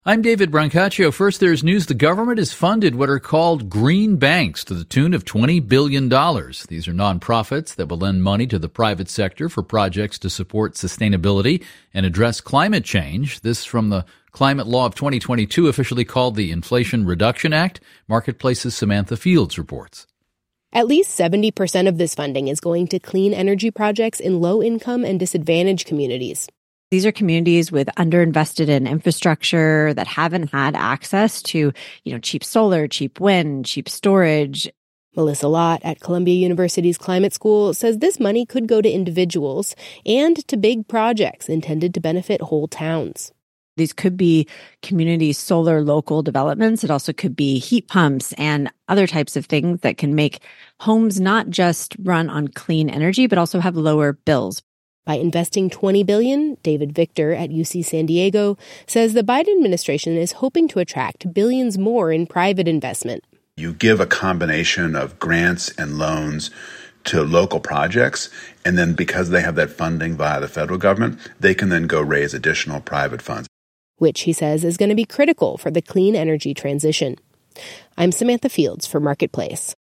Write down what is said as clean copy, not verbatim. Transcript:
I'm David Brancaccio. First, there's news the government has funded what are called green banks to the tune of $20 billion. These are nonprofits that will lend money to the private sector for projects to support sustainability and address climate change. This from the Climate Law of 2022, officially called the Inflation Reduction Act. Marketplace's Samantha Fields reports. At least 70% of this funding is going to clean energy projects in low-income and disadvantaged communities. These are communities with underinvested in infrastructure that haven't had access to, cheap solar, cheap wind, cheap storage. Melissa Lott at Columbia University's Climate School says this money could go to individuals and to big projects intended to benefit whole towns. These could be community solar local developments. It also could be heat pumps and other types of things that can make homes not just run on clean energy, but also have lower bills. By investing $20 billion, David Victor at UC San Diego says the Biden administration is hoping to attract billions more in private investment. You give a combination of grants and loans to local projects, and then because they have that funding via the federal government, they can then go raise additional private funds, which he says is going to be critical for the clean energy transition. I'm Samantha Fields for Marketplace.